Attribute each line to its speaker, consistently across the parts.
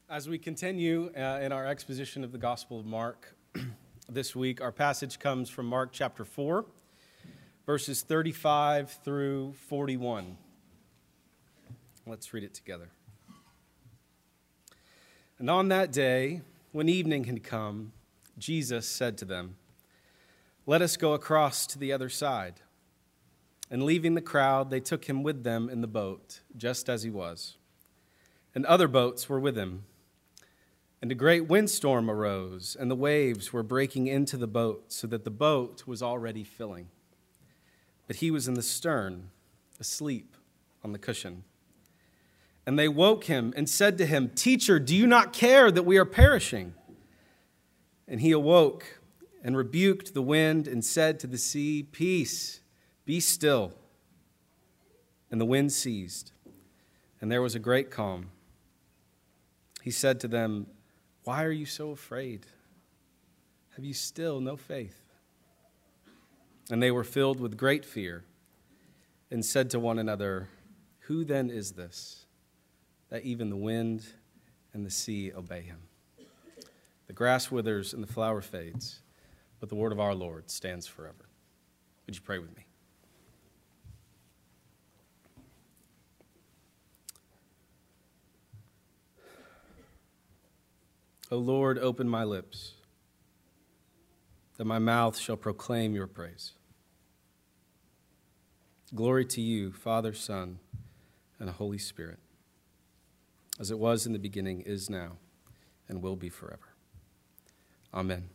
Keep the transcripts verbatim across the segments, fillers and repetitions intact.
Speaker 1: As we continue uh, in our exposition of the Gospel of Mark this week, our passage comes from Mark chapter four, verses thirty-five through forty-one. Let's read it together. And on that day, when evening had come, Jesus said to them, "Let us go across to the other side." And leaving the crowd, they took him with them in the boat, just as he was. And other boats were with him. And a great windstorm arose, and the waves were breaking into the boat, so that the boat was already filling. But he was in the stern, asleep on the cushion. And they woke him and said to him, "Teacher, do you not care that we are perishing?" And he awoke and rebuked the wind and said to the sea, "Peace, be still." And the wind ceased, and there was a great calm. He said to them, "Why are you so afraid? Have you still no faith?" And they were filled with great fear and said to one another, "Who then is this, that even the wind and the sea obey him?" The grass withers and the flower fades, but the word of our Lord stands forever. Would you pray with me? O Lord, open my lips, that my mouth shall proclaim your praise. Glory to you, Father, Son, and Holy Spirit, as it was in the beginning, is now, and will be forever. Amen.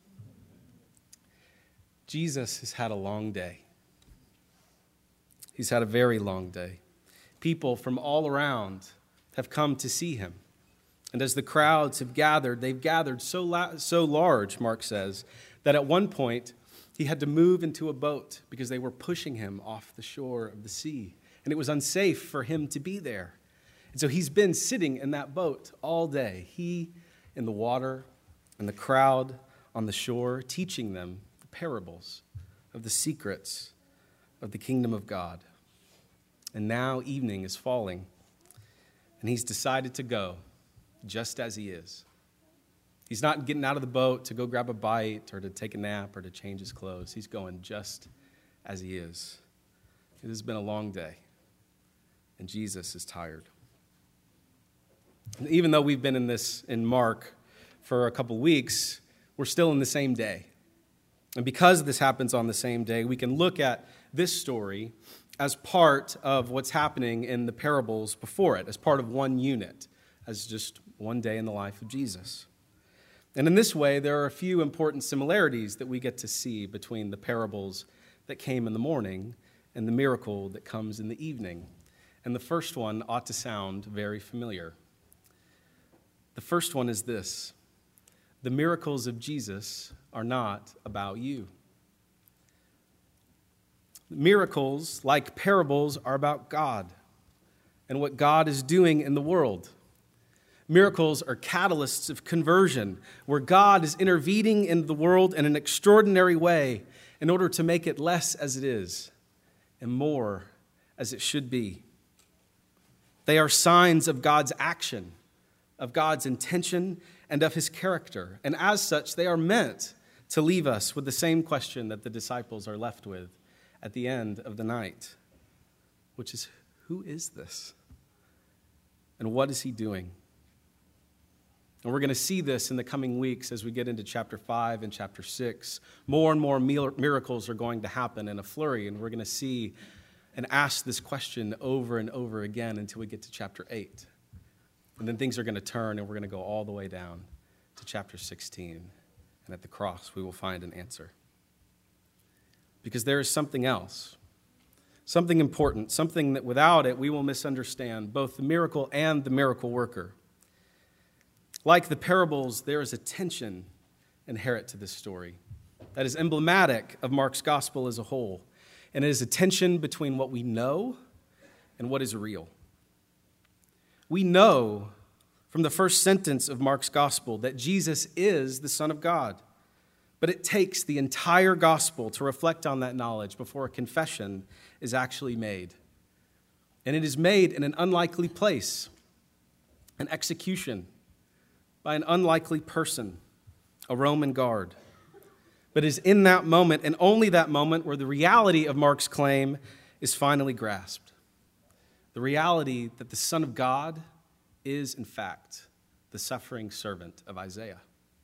Speaker 1: Jesus has had a long day. He's had a very long day. People from all around have come to see him. And as the crowds have gathered, they've gathered so la- so large, Mark says, that at one point he had to move into a boat because they were pushing him off the shore of the sea. And it was unsafe for him to be there. And so he's been sitting in that boat all day, he in the water and the crowd on the shore, teaching them the parables of the secrets of the kingdom of God. And now evening is falling, and he's decided to go just as he is. He's not getting out of the boat to go grab a bite or to take a nap or to change his clothes. He's going just as he is. It has been a long day, and Jesus is tired. And even though we've been in this in Mark for a couple weeks, we're still in the same day. And because this happens on the same day, we can look at this story as part of what's happening in the parables before it, as part of one unit, as just one day in the life of Jesus. And in this way, there are a few important similarities that we get to see between the parables that came in the morning and the miracle that comes in the evening. And the first one ought to sound very familiar. The first one is this: the miracles of Jesus are not about you. Miracles, like parables, are about God and what God is doing in the world. Miracles are catalysts of conversion, where God is intervening in the world in an extraordinary way in order to make it less as it is and more as it should be. They are signs of God's action, of God's intention, and of his character. And as such, they are meant to leave us with the same question that the disciples are left with at the end of the night, which is, who is this? And what is he doing? And we're going to see this in the coming weeks as we get into chapter five and chapter six. More and more miracles are going to happen in a flurry, and we're going to see and ask this question over and over again until we get to chapter eight. And then things are going to turn, and we're going to go all the way down to chapter sixteen. And at the cross, we will find an answer. Because there is something else, something important, something that without it we will misunderstand both the miracle and the miracle worker. Like the parables, there is a tension inherent to this story that is emblematic of Mark's gospel as a whole. And it is a tension between what we know and what is real. We know from the first sentence of Mark's gospel that Jesus is the Son of God. But it takes the entire gospel to reflect on that knowledge before a confession is actually made. And it is made in an unlikely place, an execution. by an unlikely person, a Roman guard. But it is in that moment, and only that moment, where the reality of Mark's claim is finally grasped. The reality that the Son of God is, in fact, the suffering servant of Isaiah.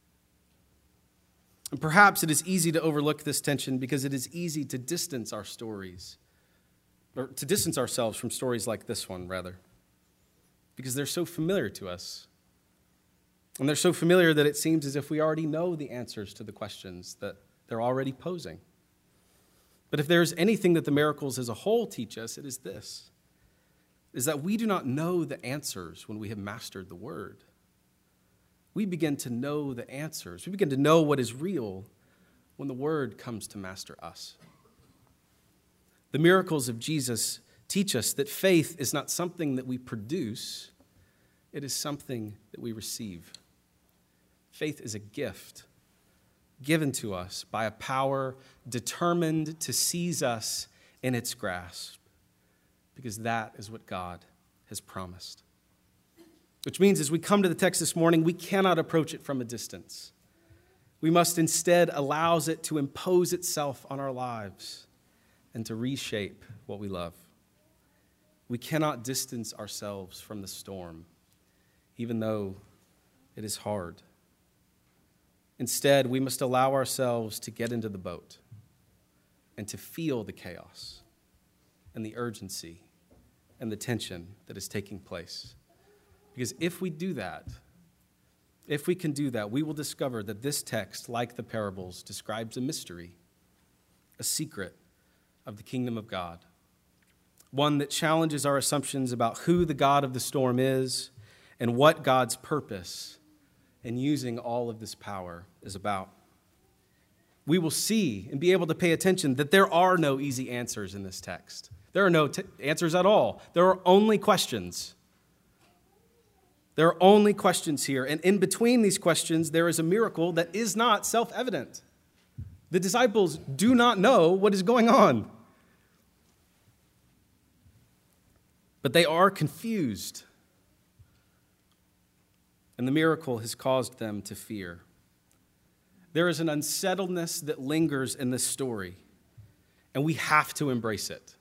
Speaker 1: And perhaps it is easy to overlook this tension because it is easy to distance our stories, or to distance ourselves from stories like this one, rather, because they're so familiar to us. And they're so familiar that it seems as if we already know the answers to the questions that they're already posing. But if there's anything that the miracles as a whole teach us, it is this, is that we do not know the answers when we have mastered the word. We begin to know the answers. We begin to know what is real when the word comes to master us. The miracles of Jesus teach us that faith is not something that we produce, it is something that we receive. Faith is a gift given to us by a power determined to seize us in its grasp, because that is what God has promised. Which means as we come to the text this morning, we cannot approach it from a distance. We must instead allow it to impose itself on our lives and to reshape what we love. We cannot distance ourselves from the storm, even though it is hard. Instead, we must allow ourselves to get into the boat and to feel the chaos and the urgency and the tension that is taking place. Because if we do that, if we can do that, we will discover that this text, like the parables, describes a mystery, a secret of the kingdom of God, one that challenges our assumptions about who the God of the storm is and what God's purpose in using all of this power is about. We will see and be able to pay attention that there are no easy answers in this text. There are no t- answers at all. There are only questions. There are only questions here. And in between these questions, there is a miracle that is not self-evident. The disciples do not know what is going on. But they are confused. And the miracle has caused them to fear. There is an unsettledness that lingers in this story, and we have to embrace it.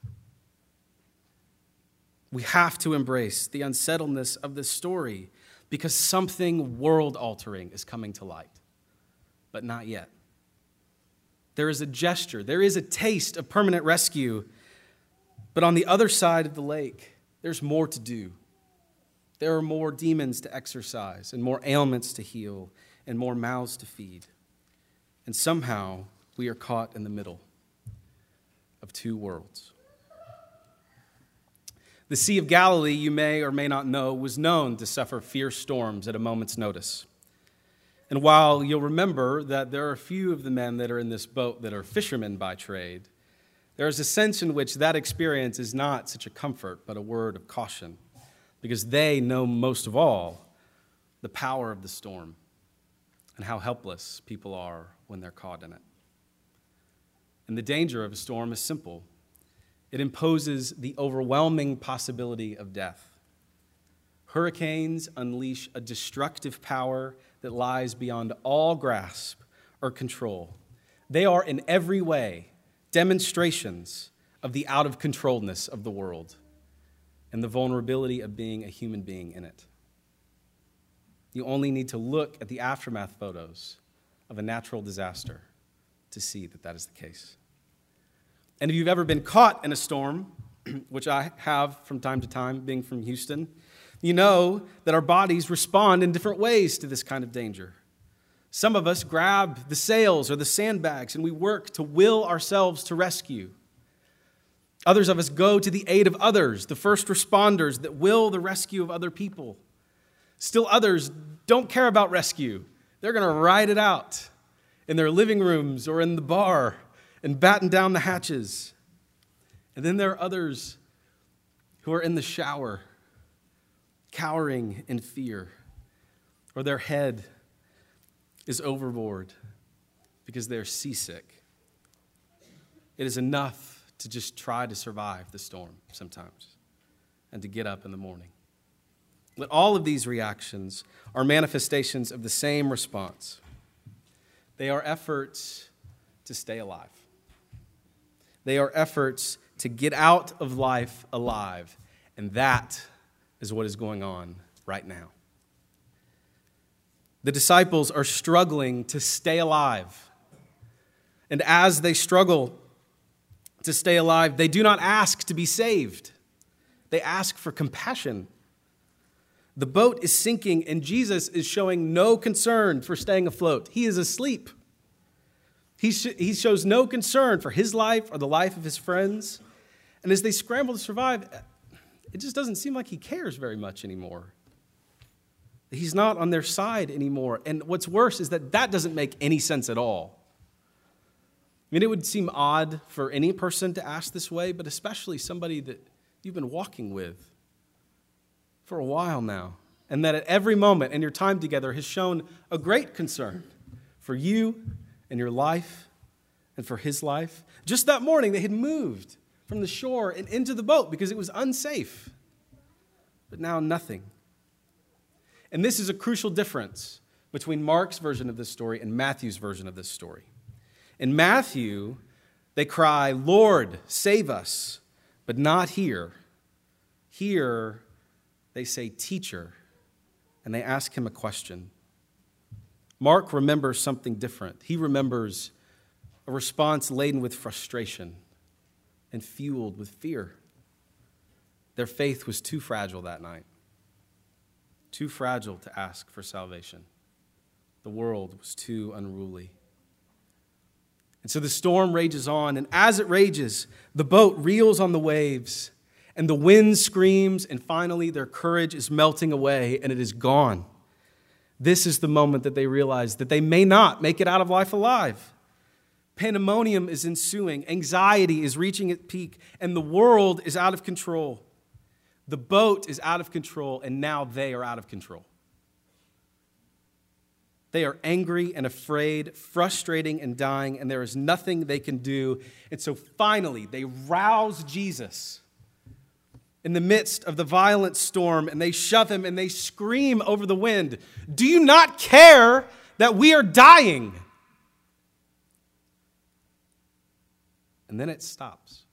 Speaker 1: We have to embrace the unsettledness of this story because something world-altering is coming to light, but not yet. There is a gesture, there is a taste of permanent rescue, but on the other side of the lake, there's more to do. There are more demons to exorcise and more ailments to heal and more mouths to feed. And somehow we are caught in the middle of two worlds. The Sea of Galilee, you may or may not know, was known to suffer fierce storms at a moment's notice. And while you'll remember that there are a few of the men that are in this boat that are fishermen by trade, there is a sense in which that experience is not such a comfort, but a word of caution, because they know most of all the power of the storm and how helpless people are when they're caught in it. And the danger of a storm is simple. It imposes the overwhelming possibility of death. Hurricanes unleash a destructive power that lies beyond all grasp or control. They are in every way demonstrations of the out-of-controlledness of the world and the vulnerability of being a human being in it. You only need to look at the aftermath photos of a natural disaster to see that that is the case. And if you've ever been caught in a storm, which I have from time to time, being from Houston, you know that our bodies respond in different ways to this kind of danger. Some of us grab the sails or the sandbags and we work to will ourselves to rescue. Others of us go to the aid of others, the first responders that will the rescue of other people. Still others don't care about rescue. They're going to ride it out in their living rooms or in the bar and batten down the hatches. And then there are others who are in the shower, cowering in fear, or their head is overboard because they're seasick. It is enough to just try to survive the storm sometimes and to get up in the morning. But all of these reactions are manifestations of the same response. They are efforts to stay alive. They are efforts to get out of life alive. And that is what is going on right now. The disciples are struggling to stay alive. And as they struggle to stay alive, they do not ask to be saved. They ask for compassion. The boat is sinking, and Jesus is showing no concern for staying afloat. He is asleep. He, sh- he shows no concern for his life or the life of his friends. And as they scramble to survive, it just doesn't seem like he cares very much anymore. He's not on their side anymore. And what's worse is that that doesn't make any sense at all. I mean, it would seem odd for any person to ask this way, but especially somebody that you've been walking with for a while now, and that at every moment in your time together has shown a great concern for you and your life and for his life. Just that morning, they had moved from the shore and into the boat because it was unsafe. But now nothing. And this is a crucial difference between Mark's version of this story and Matthew's version of this story. In Matthew, they cry, "Lord, save us," but not here. Here, they say, "Teacher," and they ask him a question. Mark remembers something different. He remembers a response laden with frustration and fueled with fear. Their faith was too fragile that night, too fragile to ask for salvation. The world was too unruly. And so the storm rages on, and as it rages, the boat reels on the waves, and the wind screams, and finally their courage is melting away, and it is gone. This is the moment that they realize that they may not make it out of life alive. Pandemonium is ensuing, anxiety is reaching its peak, and the world is out of control. The boat is out of control, and now they are out of control. They are angry and afraid, frustrating and dying, and there is nothing they can do. And so finally, they rouse Jesus in the midst of the violent storm, and they shove him and they scream over the wind, "Do you not care that we are dying?" And then it stops.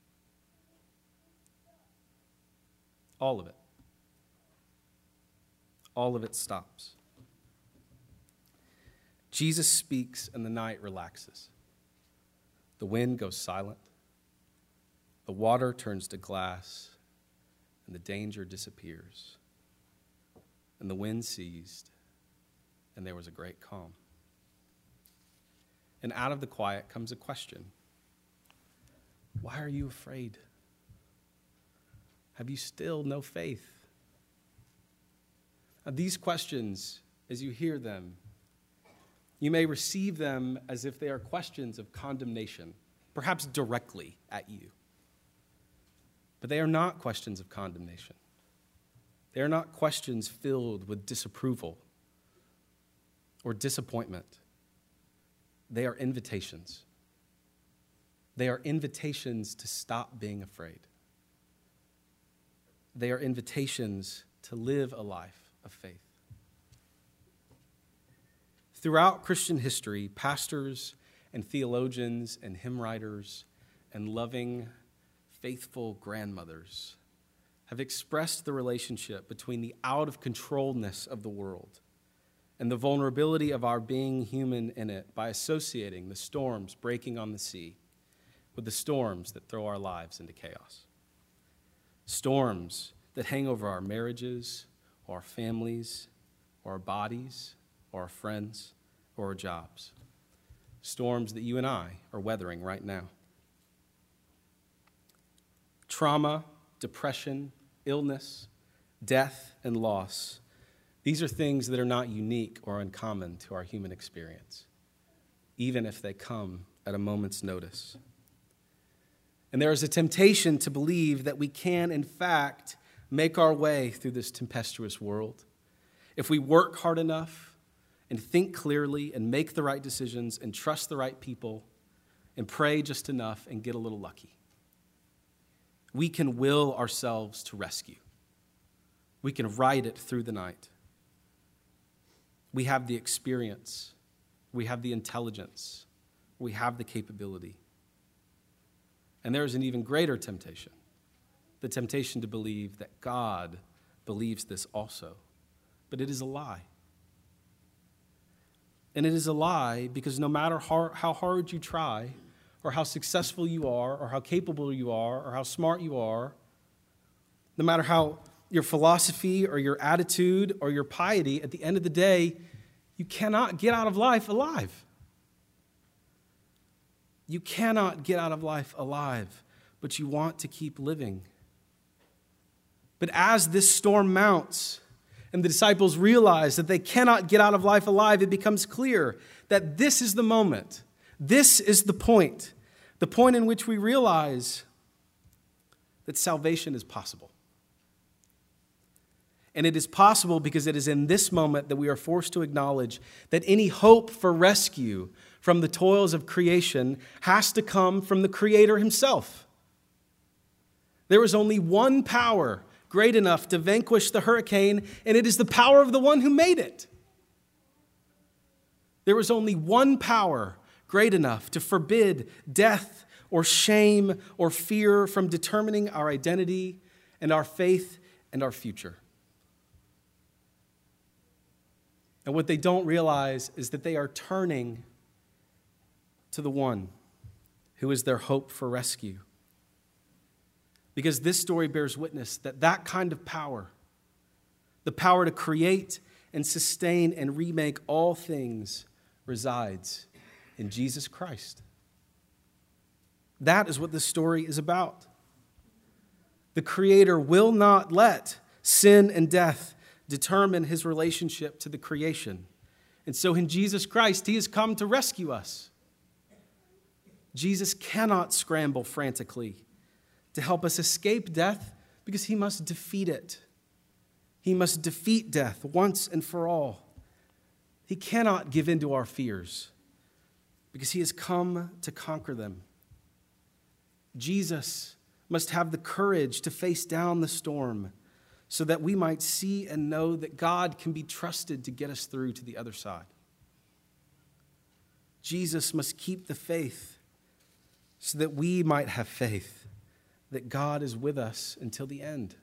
Speaker 1: All of it. All of it stops. Jesus speaks and the night relaxes. The wind goes silent. The water turns to glass and the danger disappears. And the wind ceased and there was a great calm. And out of the quiet comes a question. Why are you afraid? Have you still no faith? Now, these questions, as you hear them, you may receive them as if they are questions of condemnation, perhaps directly at you. But they are not questions of condemnation. They are not questions filled with disapproval or disappointment. They are invitations. They are invitations to stop being afraid. They are invitations to live a life of faith. Throughout Christian history, pastors and theologians and hymn writers and loving, faithful grandmothers have expressed the relationship between the out-of-controlness of the world and the vulnerability of our being human in it by associating the storms breaking on the sea with the storms that throw our lives into chaos. Storms that hang over our marriages, or our families, or our bodies, or our friends, or our jobs. Storms that you and I are weathering right now. Trauma, depression, illness, death, and loss. These are things that are not unique or uncommon to our human experience, even if they come at a moment's notice. And there is a temptation to believe that we can, in fact, make our way through this tempestuous world if we work hard enough and think clearly and make the right decisions and trust the right people and pray just enough and get a little lucky. We can will ourselves to rescue. We can ride it through the night. We have the experience. We have the intelligence. We have the capability. And there is an even greater temptation, the temptation to believe that God believes this also. But it is a lie. And it is a lie because no matter how, how hard you try, or how successful you are, or how capable you are, or how smart you are, no matter how your philosophy or your attitude or your piety, at the end of the day, you cannot get out of life alive. You cannot get out of life alive, but you want to keep living. But as this storm mounts, and the disciples realize that they cannot get out of life alive, it becomes clear that this is the moment. This is the point. The point in which we realize that salvation is possible. And it is possible because it is in this moment that we are forced to acknowledge that any hope for rescue from the toils of creation has to come from the Creator himself. There is only one power great enough to vanquish the hurricane, and it is the power of the one who made it. There is only one power great enough to forbid death or shame or fear from determining our identity and our faith and our future. And what they don't realize is that they are turning to the one who is their hope for rescue. Because this story bears witness that that kind of power, the power to create and sustain and remake all things, resides in Jesus Christ. That is what this story is about. The Creator will not let sin and death determine his relationship to the creation. And so in Jesus Christ, he has come to rescue us. Jesus cannot scramble frantically to help us escape death because he must defeat it. He must defeat death once and for all. He cannot give in to our fears because he has come to conquer them. Jesus must have the courage to face down the storm so that we might see and know that God can be trusted to get us through to the other side. Jesus must keep the faith so that we might have faith that God is with us until the end.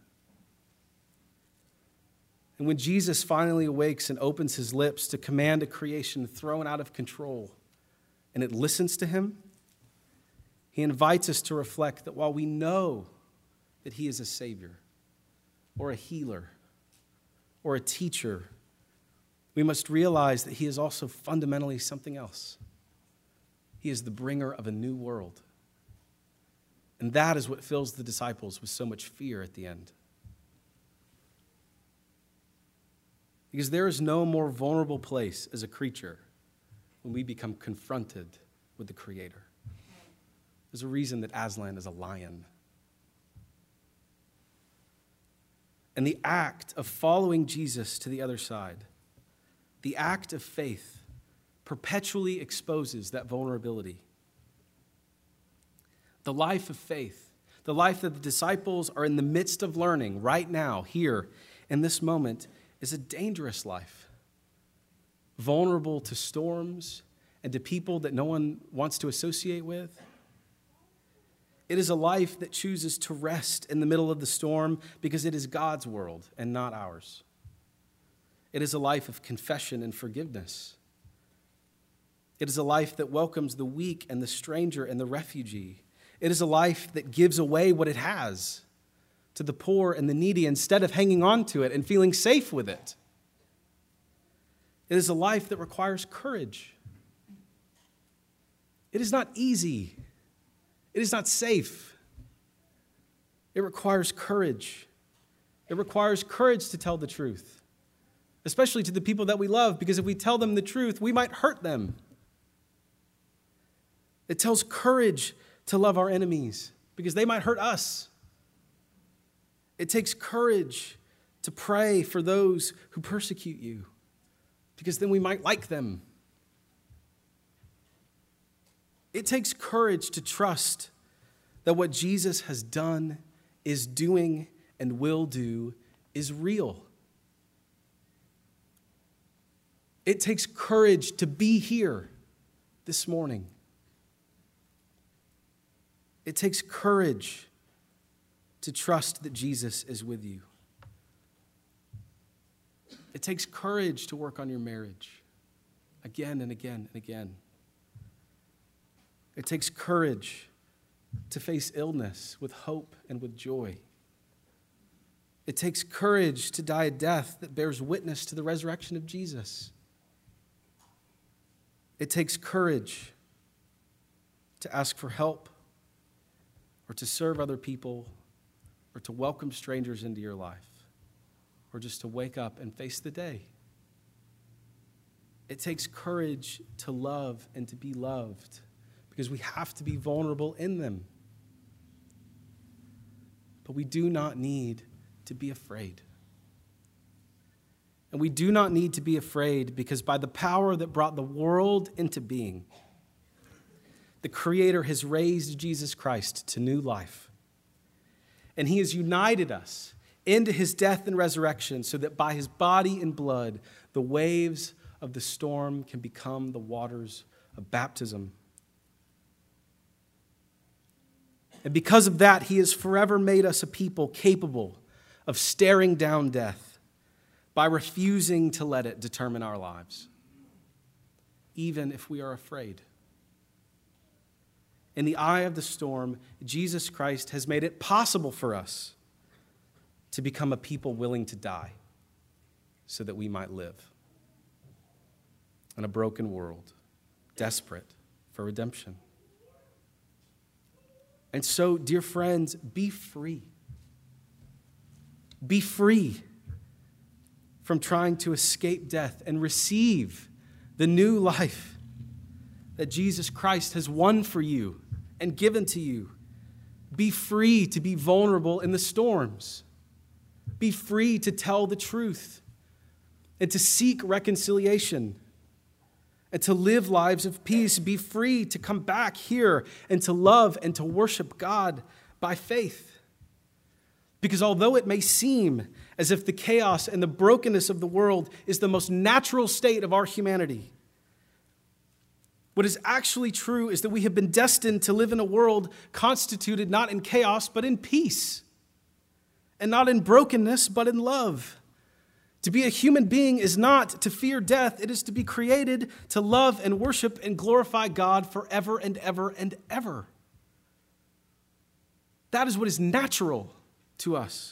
Speaker 1: And when Jesus finally awakes and opens his lips to command a creation thrown out of control, and it listens to him, he invites us to reflect that while we know that he is a Savior, or a healer, or a teacher, we must realize that he is also fundamentally something else. He is the bringer of a new world. And that is what fills the disciples with so much fear at the end. Because there is no more vulnerable place as a creature when we become confronted with the Creator. There's a reason that Aslan is a lion. And the act of following Jesus to the other side, the act of faith, perpetually exposes that vulnerability. The life of faith, the life that the disciples are in the midst of learning right now, here, in this moment, is a dangerous life. Vulnerable to storms and to people that no one wants to associate with. It is a life that chooses to rest in the middle of the storm because it is God's world and not ours. It is a life of confession and forgiveness. It is a life that welcomes the weak and the stranger and the refugee. It is a life that gives away what it has to the poor and the needy instead of hanging on to it and feeling safe with it. It is a life that requires courage. It is not easy. It is not safe. It requires courage. It requires courage to tell the truth, especially to the people that we love, because if we tell them the truth, we might hurt them. It tells courage to love our enemies because they might hurt us. It takes courage to pray for those who persecute you because then we might like them. It takes courage to trust that what Jesus has done, is doing, and will do is real. It takes courage to be here this morning. It takes courage to trust that Jesus is with you. It takes courage to work on your marriage again and again and again. It takes courage to face illness with hope and with joy. It takes courage to die a death that bears witness to the resurrection of Jesus. It takes courage to ask for help or to serve other people or to welcome strangers into your life or just to wake up and face the day. It takes courage to love and to be loved because we have to be vulnerable in them. But we do not need to be afraid. And we do not need to be afraid because by the power that brought the world into being, the Creator has raised Jesus Christ to new life. And he has united us into his death and resurrection so that by his body and blood, the waves of the storm can become the waters of baptism. And because of that, he has forever made us a people capable of staring down death by refusing to let it determine our lives, even if we are afraid. In the eye of the storm, Jesus Christ has made it possible for us to become a people willing to die so that we might live in a broken world, desperate for redemption. And so, dear friends, be free. Be free from trying to escape death and receive the new life that Jesus Christ has won for you and given to you. Be free to be vulnerable in the storms. Be free to tell the truth and to seek reconciliation and to live lives of peace. Be free to come back here and to love and to worship God by faith. Because although it may seem as if the chaos and the brokenness of the world is the most natural state of our humanity, what is actually true is that we have been destined to live in a world constituted not in chaos, but in peace. And not in brokenness, but in love. To be a human being is not to fear death. It is to be created to love and worship and glorify God forever and ever and ever. That is what is natural to us.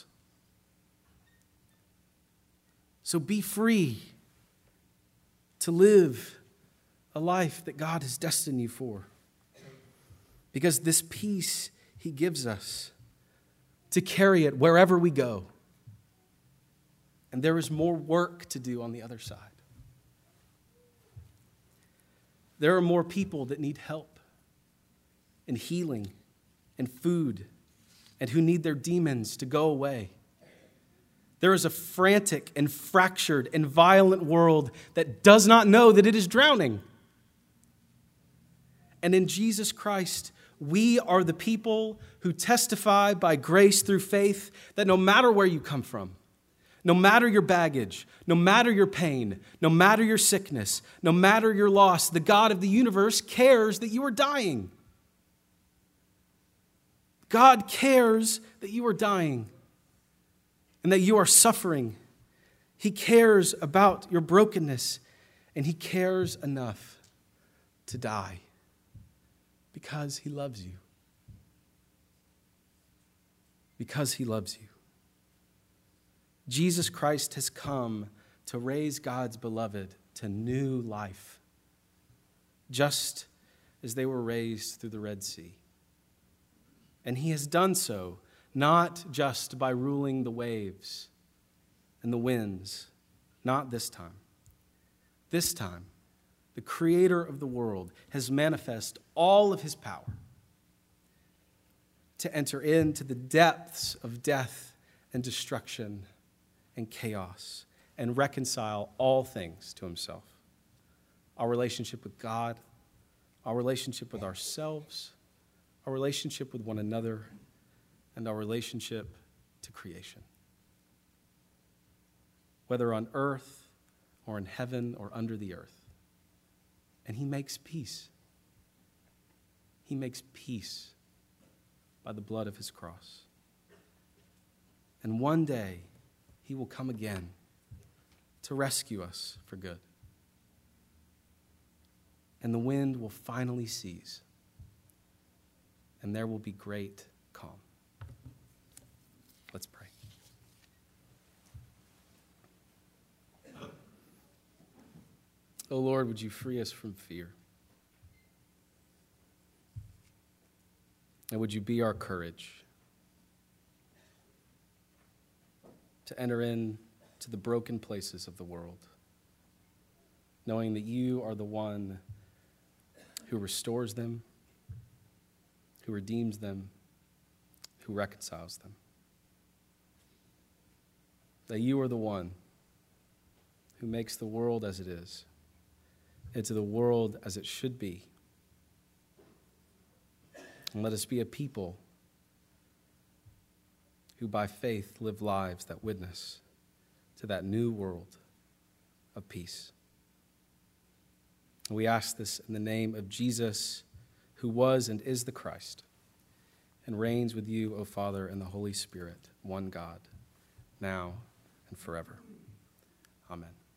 Speaker 1: So be free to live a life that God has destined you for. Because this peace he gives us to carry it wherever we go. And there is more work to do on the other side. There are more people that need help and healing and food and who need their demons to go away. There is a frantic and fractured and violent world that does not know that it is drowning. And in Jesus Christ, we are the people who testify by grace through faith that no matter where you come from, no matter your baggage, no matter your pain, no matter your sickness, no matter your loss, the God of the universe cares that you are dying. God cares that you are dying and that you are suffering. He cares about your brokenness, and he cares enough to die because he loves you. Because he loves you. Jesus Christ has come to raise God's beloved to new life, just as they were raised through the Red Sea. And he has done so not just by ruling the waves and the winds, not this time. This time, the Creator of the world has manifested all of his power to enter into the depths of death and destruction and chaos and reconcile all things to himself. Our relationship with God, our relationship with ourselves, our relationship with one another, and our relationship to creation. whether on earth or in heaven or under the earth. And he makes peace. He makes peace by the blood of his cross. And one day he will come again to rescue us for good. And the wind will finally cease, and there will be great calm. Let's pray. Oh Lord, would you free us from fear? And would you be our courage to enter in to the broken places of the world, knowing that you are the one who restores them, who redeems them, who reconciles them. That you are the one who makes the world as it is into the world as it should be. And let us be a people who by faith live lives that witness to that new world of peace. We ask this in the name of Jesus, who was and is the Christ, and reigns with you, O Father, and the Holy Spirit, one God, now and forever. Amen.